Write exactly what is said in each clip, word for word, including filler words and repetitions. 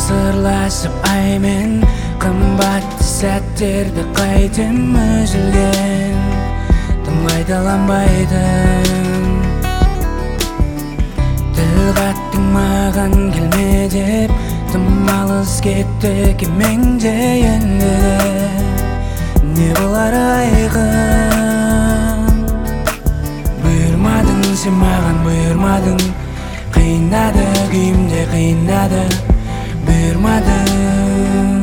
Sırlaşıp aymen kımbatlı sәттерді қайтем үзілген тым қайталанбайтын тіл қаттың маған келме деп тым алыс кетті кемеңде енді не болар айқын бұйырмадың сен маған бұйырмадың қиындады күйімде қиындады бұйырмадың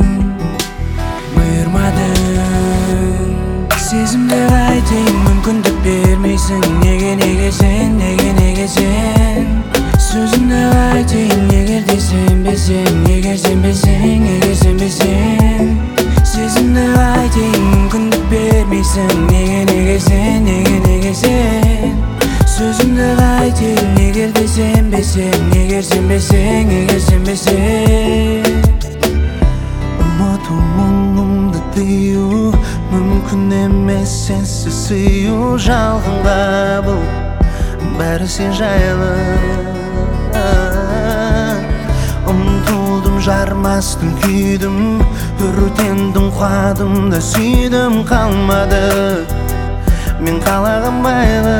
бұйырмадың сезімді қайтейін мүмкіндік бермейсің неге неге сен неге неге сен сөзімді қайтейін егер де сенбесең егер сенбесең егер сенбесең сезімді қайтейін мүмкіндік бермейсің неге неге сен неге неге сен сөзімді қайтейін егер де сенбесең егер сенбесең егер сенбесең ұмыту мұңымды тыю мүмкін емес сенсіз сүю жалғанда бұл бәрі сен жайлы ұмтылдым жармастым күйдім өртендім қуадым да сүйдім қалмады мен қалаған байлы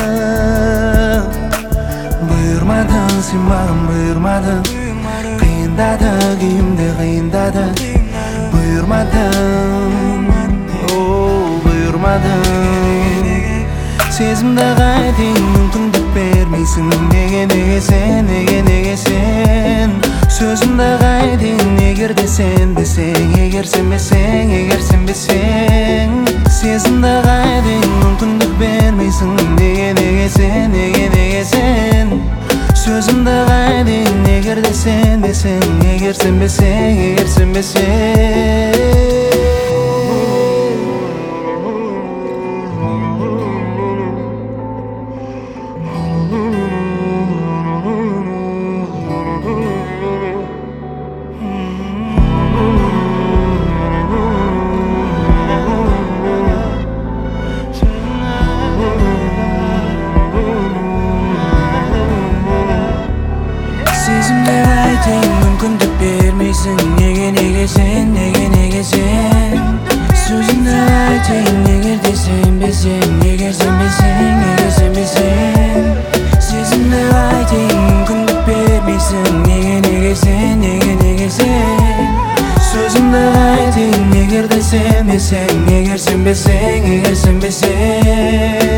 бұйырмадың сен маған бұйырмадың қиындады күйімде қиындады бұйырмадың бұйырмадың сезімді қайтейін мүмкіндік бермейсің неге неге сен неге неге сен сөзімді қайтейін егер де сенбесең егер сенбесең егер сенбесең сезімді қайтейін мүмкіндік бермейсің неге неге сен неге неге сен сөзімді қайтейін егер де сенбесең егер сенбесең егер сенбесең мүмкіндік бермейсің неге неге сен неге неге сен сөзімді айтайын егер де сенбесең егер сенбесең егер сенбесең сезімді айтайын мүмкіндік бермейсің неге неге сен неге неге сен сөзімді айтайын егер де сенбесең егер сенбесең егер сенбесең